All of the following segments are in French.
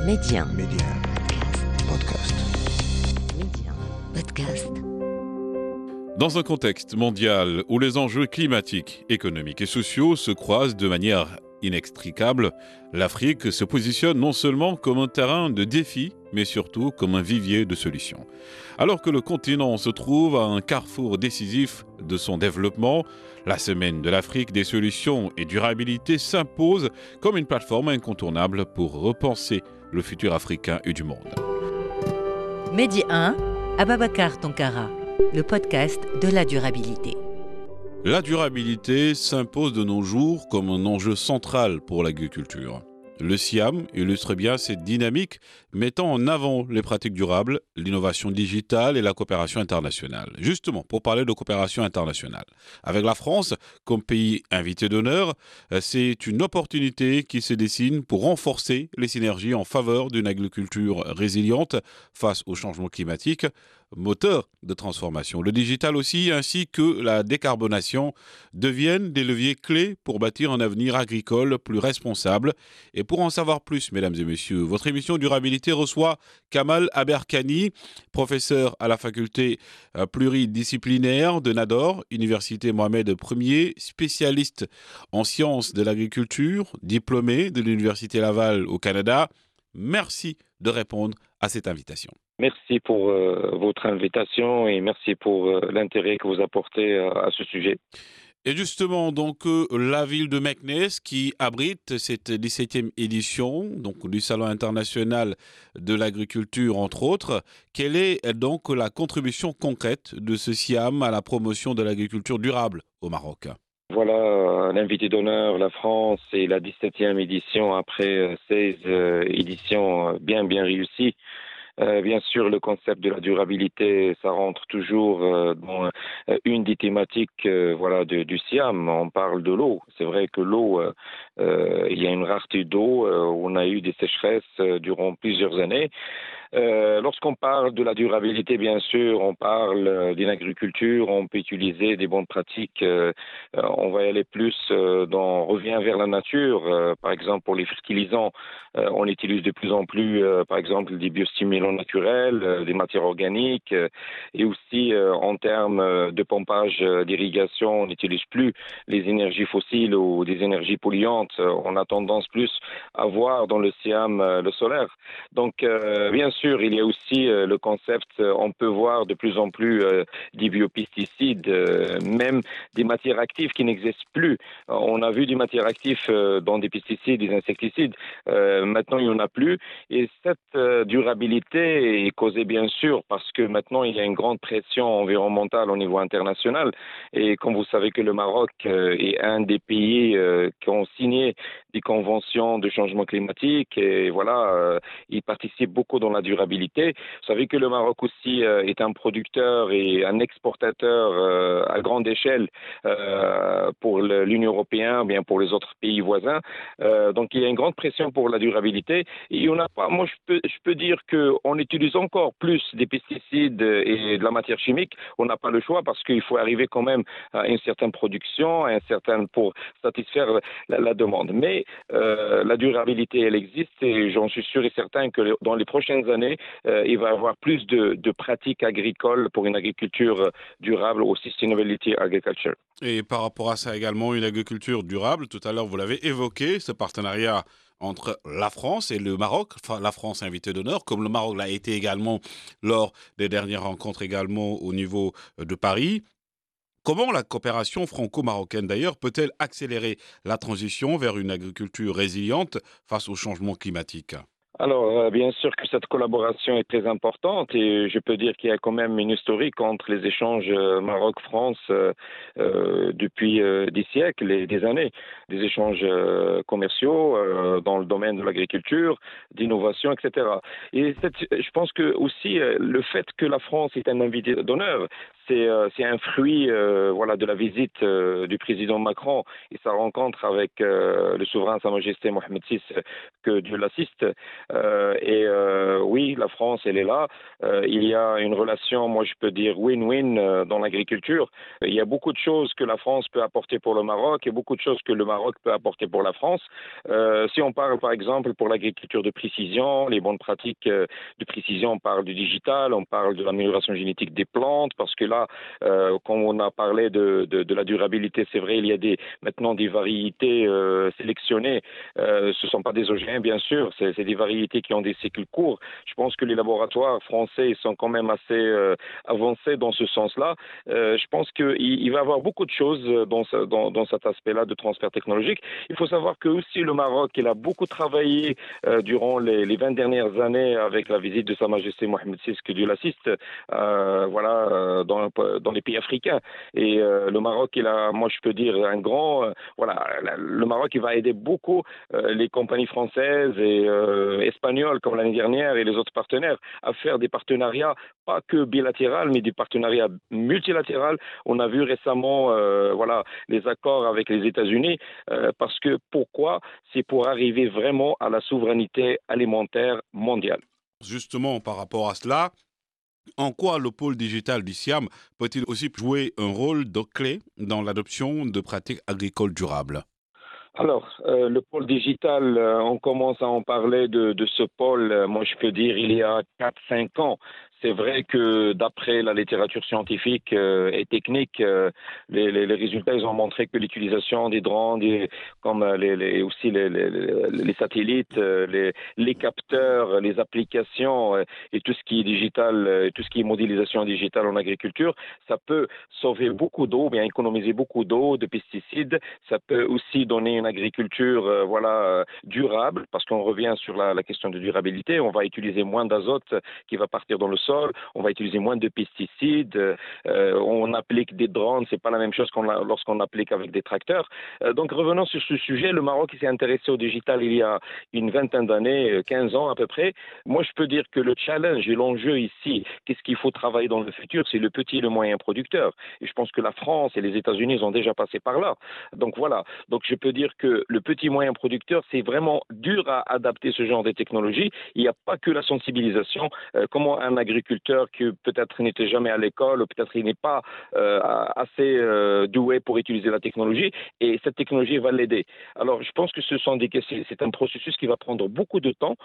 Média. Média. Podcast. Média. Podcast. Dans un contexte mondial où les enjeux climatiques, économiques et sociaux se croisent de manière inextricable, l'Afrique se positionne non seulement comme un terrain de défis, mais surtout comme un vivier de solutions. Alors que le continent se trouve à un carrefour décisif de son développement, la Semaine de l'Afrique des solutions et durabilité s'impose comme une plateforme incontournable pour repenser le futur africain et du monde. Média 1, Ababacar Tonkara, le podcast de la durabilité. La durabilité s'impose de nos jours comme un enjeu central pour l'agriculture. Le SIAM illustre bien cette dynamique, mettant en avant les pratiques durables, l'innovation digitale et la coopération internationale. Justement, pour parler de coopération internationale, avec la France comme pays invité d'honneur, c'est une opportunité qui se dessine pour renforcer les synergies en faveur d'une agriculture résiliente face au changement climatique, moteur de transformation. Le digital aussi, ainsi que la décarbonation, deviennent des leviers clés pour bâtir un avenir agricole plus responsable. Et pour en savoir plus, mesdames et messieurs, votre émission Durabilité reçoit Kamal Aberkani, professeur à la faculté pluridisciplinaire de Nador, Université Mohamed Ier, spécialiste en sciences de l'agriculture, diplômé de l'Université Laval au Canada. Merci de répondre à cette invitation. Merci pour votre invitation et merci pour l'intérêt que vous apportez à ce sujet. Et justement, donc, la ville de Meknès qui abrite cette 17e édition donc, du Salon international de l'agriculture, entre autres, quelle est donc la contribution concrète de ce SIAM à la promotion de l'agriculture durable au Maroc ? Voilà, l'invité d'honneur, la France, et la 17e édition après 16 éditions bien réussies. Bien sûr, le concept de la durabilité, ça rentre toujours dans une des thématiques du SIAM. On parle de l'eau. C'est vrai que l'eau, il y a une rareté d'eau. On a eu des sécheresses durant plusieurs années. Lorsqu'on parle de la durabilité, bien sûr, on parle d'une agriculture, on peut utiliser des bonnes pratiques. On va y aller plus on revient vers la nature. Par exemple, pour les fertilisants, on utilise de plus en plus, par exemple, des biostimulants naturels, des matières organiques, et aussi en termes de pompage d'irrigation, on n'utilise plus les énergies fossiles ou des énergies polluantes. On a tendance plus à voir dans le SIAM le solaire. Donc, bien sûr, il y a aussi le concept, on peut voir de plus en plus des biopesticides, même des matières actives qui n'existent plus. On a vu des matières actives dans des pesticides, des insecticides. Maintenant, il n'y en a plus. Et cette durabilité est causée, bien sûr, parce que maintenant, il y a une grande pression environnementale au niveau international. Et comme vous savez que le Maroc est un des pays qui ont signé des conventions de changement climatique. Et voilà, il participe beaucoup dans la durabilité. Vous savez que le Maroc aussi est un producteur et un exportateur à grande échelle pour l'Union européenne, bien pour les autres pays voisins. Donc il y a une grande pression pour la durabilité. Et on n'a pas. Moi, je peux dire qu'on utilise encore plus des pesticides et de la matière chimique. On n'a pas le choix parce qu'il faut arriver quand même à une certaine production, pour satisfaire la demande. Mais la durabilité, elle existe et j'en suis sûr et certain que dans les prochaines années, il va y avoir plus de pratiques agricoles pour une agriculture durable au Sustainability Agriculture. Et par rapport à ça également, une agriculture durable, tout à l'heure vous l'avez évoqué, ce partenariat entre la France et le Maroc, enfin la France invitée d'honneur, comme le Maroc l'a été également lors des dernières rencontres également au niveau de Paris. Comment la coopération franco-marocaine d'ailleurs peut-elle accélérer la transition vers une agriculture résiliente face au changement climatique ? Alors, bien sûr que cette collaboration est très importante et je peux dire qu'il y a quand même une historique entre les échanges Maroc-France depuis des siècles et des années. Des échanges commerciaux dans le domaine de l'agriculture, d'innovation, etc. Et je pense que aussi le fait que la France est un invité d'honneur, c'est un fruit voilà, de la visite du président Macron et sa rencontre avec le souverain Sa Majesté Mohamed VI, que Dieu l'assiste. Oui, la France, elle est là. Il y a une relation, moi je peux dire win-win dans l'agriculture. Il y a beaucoup de choses que la France peut apporter pour le Maroc et beaucoup de choses que le Maroc peut apporter pour la France. Si on parle par exemple pour l'agriculture de précision, les bonnes pratiques de précision, on parle du digital, on parle de l'amélioration génétique des plantes, parce que là, quand on a parlé de la durabilité, c'est vrai, il y a maintenant des variétés sélectionnées. Ce ne sont pas des OGM, bien sûr, c'est des variétés qui ont des cycles courts. Je pense que les laboratoires français sont quand même assez avancés dans ce sens-là. Je pense qu'il va y avoir beaucoup de choses dans cet aspect-là de transfert technologique. Il faut savoir que aussi le Maroc, il a beaucoup travaillé durant les 20 dernières années avec la visite de Sa Majesté Mohamed VI, que Dieu l'assiste, dans les pays africains. Et le Maroc, il a, moi je peux dire, un grand... le Maroc, il va aider beaucoup les compagnies françaises et espagnoles, comme l'année dernière, et les autres partenaires, à faire des partenariats, pas que bilatéraux, mais des partenariats multilatéraux. On a vu récemment les accords avec les États-Unis, parce que pourquoi? C'est pour arriver vraiment à la souveraineté alimentaire mondiale. Justement, par rapport à cela, en quoi le pôle digital du SIAM peut-il aussi jouer un rôle de clé dans l'adoption de pratiques agricoles durables? Alors, le pôle digital, on commence à en parler de ce pôle, moi je peux dire, il y a 4-5 ans. C'est vrai que d'après la littérature scientifique et technique, les résultats ils ont montré que l'utilisation des drones, comme aussi les satellites, les capteurs, les applications et tout ce qui est digital, tout ce qui est modélisation digitale en agriculture, ça peut sauver beaucoup d'eau, bien économiser beaucoup d'eau, de pesticides. Ça peut aussi donner une agriculture durable, parce qu'on revient sur la question de durabilité. On va utiliser moins d'azote qui va partir dans le sol. On va utiliser moins de pesticides. On applique des drones, c'est pas la même chose lorsqu'on applique avec des tracteurs. Donc revenons sur ce sujet. Le Maroc s'est intéressé au digital il y a une vingtaine d'années, 15 ans à peu près. Moi, je peux dire que le challenge et l'enjeu ici, qu'est-ce qu'il faut travailler dans le futur, c'est le petit et le moyen producteur. Et je pense que la France et les États-Unis ont déjà passé par là. Donc voilà. Donc je peux dire que le petit moyen producteur, c'est vraiment dur à adapter ce genre de technologie. Il n'y a pas que la sensibilisation. Comment un agriculteur qui peut-être n'était jamais à l'école, ou peut-être il n'est pas assez doué pour utiliser la technologie, et cette technologie va l'aider. Alors je pense que c'est un processus qui va prendre beaucoup de temps,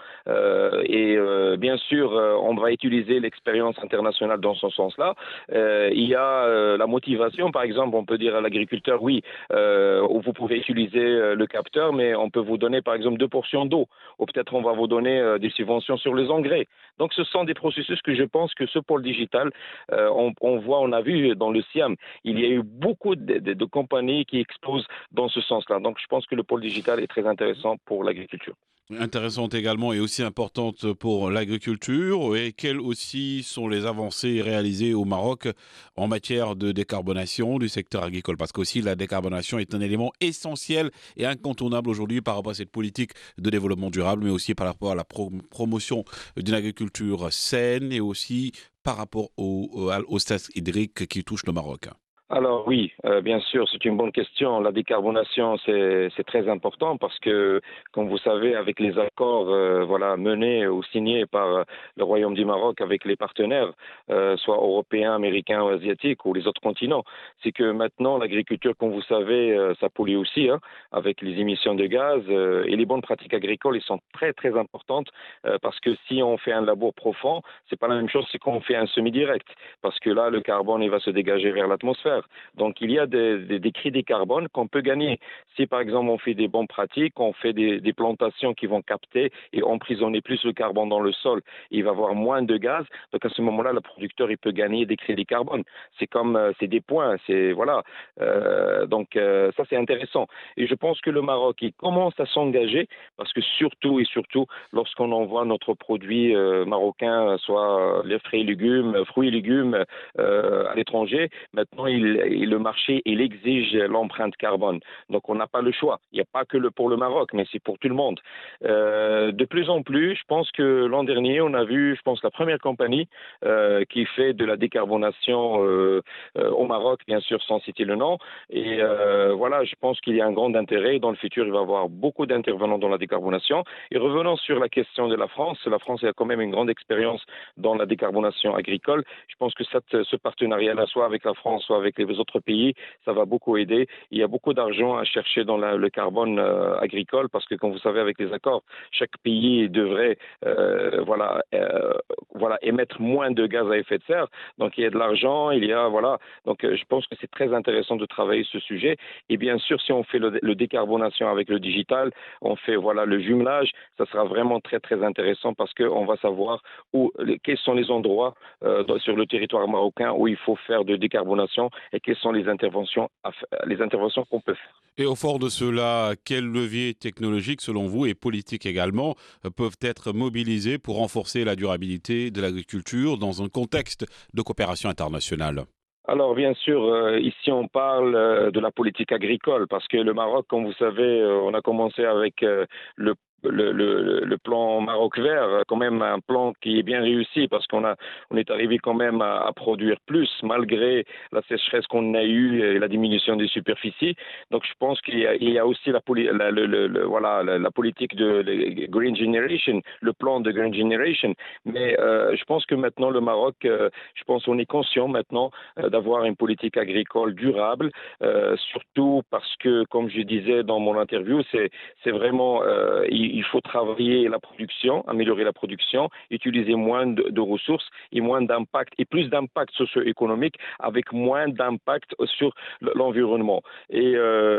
bien sûr on va utiliser l'expérience internationale dans ce sens-là. Il y a la motivation, par exemple, on peut dire à l'agriculteur, oui, où vous pouvez utiliser le capteur, mais on peut vous donner par exemple 2 portions d'eau, ou peut-être on va vous donner des subventions sur les engrais. Donc ce sont des processus que je pense que ce pôle digital, on a vu dans le SIAM, il y a eu beaucoup de compagnies qui exposent dans ce sens-là. Donc je pense que le pôle digital est très intéressant pour l'agriculture. Intéressante également et aussi importante pour l'agriculture. Et quelles aussi sont les avancées réalisées au Maroc en matière de décarbonation du secteur agricole? Parce qu'aussi la décarbonation est un élément essentiel et incontournable aujourd'hui par rapport à cette politique de développement durable, mais aussi par rapport à la promotion d'une agriculture saine et aussi par rapport au stress hydrique qui touche le Maroc. Alors oui, bien sûr, c'est une bonne question. La décarbonation, c'est très important parce que, comme vous savez, avec les accords menés ou signés par le Royaume du Maroc avec les partenaires, soit européens, américains ou asiatiques ou les autres continents, c'est que maintenant l'agriculture, comme vous savez, ça pollue aussi avec les émissions de gaz et les bonnes pratiques agricoles, ils sont très très importantes parce que si on fait un labour profond, c'est pas la même chose que quand on fait un semi-direct, parce que là le carbone il va se dégager vers l'atmosphère. Donc, il y a des crédits carbone qu'on peut gagner. Si, par exemple, on fait des bonnes pratiques, on fait des plantations qui vont capter et emprisonner plus le carbone dans le sol, il va y avoir moins de gaz. Donc, à ce moment-là, le producteur, il peut gagner des crédits carbone. C'est des points. Ça, c'est intéressant. Et je pense que le Maroc, il commence à s'engager parce que surtout, lorsqu'on envoie notre produit marocain, soit les fruits et légumes à l'étranger, maintenant, il le marché, il exige l'empreinte carbone. Donc, on n'a pas le choix. Il n'y a pas que pour le Maroc, mais c'est pour tout le monde. De plus en plus, je pense que l'an dernier, on a vu, je pense, la première compagnie qui fait de la décarbonation au Maroc, bien sûr, sans citer le nom. Et voilà, je pense qu'il y a un grand intérêt. Dans le futur, il va y avoir beaucoup d'intervenants dans la décarbonation. Et revenons sur la question de la France a quand même une grande expérience dans la décarbonation agricole. Je pense que ce partenariat-là, soit avec la France, soit avec les autres pays, ça va beaucoup aider. Il y a beaucoup d'argent à chercher dans le carbone agricole parce que, comme vous savez, avec les accords, chaque pays devrait émettre moins de gaz à effet de serre. Donc, il y a de l'argent, Donc, je pense que c'est très intéressant de travailler ce sujet. Et bien sûr, si on fait le décarbonation avec le digital, on fait le jumelage, ça sera vraiment très, très intéressant parce qu'on va savoir quels sont les endroits sur le territoire marocain où il faut faire de décarbonation et quelles sont les interventions qu'on peut faire. Et au fond de cela, quels leviers technologiques, selon vous, et politiques également, peuvent être mobilisés pour renforcer la durabilité de l'agriculture dans un contexte de coopération internationale ? Alors, bien sûr, ici, on parle de la politique agricole parce que le Maroc, comme vous savez, on a commencé avec le plan Maroc vert, quand même un plan qui est bien réussi parce qu'on est arrivé quand même à produire plus malgré la sécheresse qu'on a eue et la diminution des superficies. Donc je pense qu'il y a aussi la politique de Green Generation, le plan de Green Generation. Mais je pense que maintenant le Maroc, je pense qu'on est conscient maintenant d'avoir une politique agricole durable, surtout parce que, comme je disais dans mon interview, c'est vraiment il faut travailler la production, améliorer la production, utiliser moins de ressources et moins d'impact et plus d'impact socio-économique avec moins d'impact sur l'environnement. Et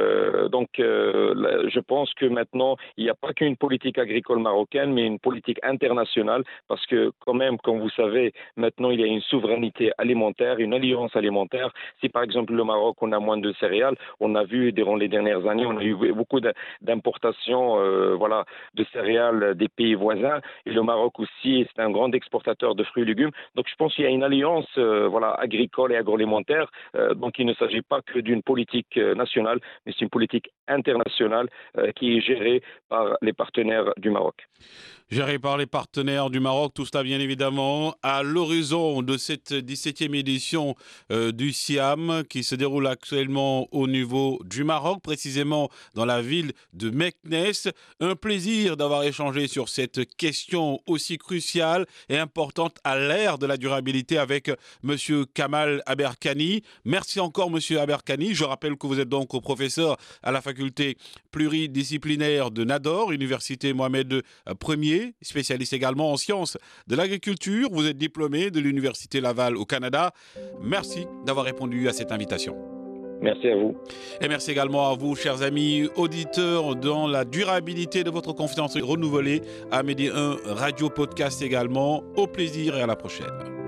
je pense que maintenant, il n'y a pas qu'une politique agricole marocaine, mais une politique internationale parce que quand même, comme vous savez, maintenant il y a une souveraineté alimentaire, une alliance alimentaire. Si par exemple le Maroc, on a moins de céréales, on a vu durant les dernières années, on a eu beaucoup d'importations de céréales des pays voisins. Et le Maroc aussi, c'est un grand exportateur de fruits et légumes. Donc, je pense qu'il y a une alliance agricole et agroalimentaire. Donc, il ne s'agit pas que d'une politique nationale, mais c'est une politique internationale qui est gérée par les partenaires du Maroc. Géré par les partenaires du Maroc, tout cela bien évidemment à l'horizon de cette 17e édition du SIAM qui se déroule actuellement au niveau du Maroc, précisément dans la ville de Meknès. Un plaisir d'avoir échangé sur cette question aussi cruciale et importante à l'ère de la durabilité avec Monsieur Kamal Aberkani. Merci encore Monsieur Aberkani. Je rappelle que vous êtes donc professeur à la faculté pluridisciplinaire de Nador, Université Mohamed Ier, spécialiste également en sciences de l'agriculture. Vous êtes diplômé de l'Université Laval au Canada. Merci d'avoir répondu à cette invitation. Merci à vous. Et merci également à vous, chers amis auditeurs, dans la durabilité de votre confiance renouvelée à Medi 1 Radio Podcast également. Au plaisir et à la prochaine.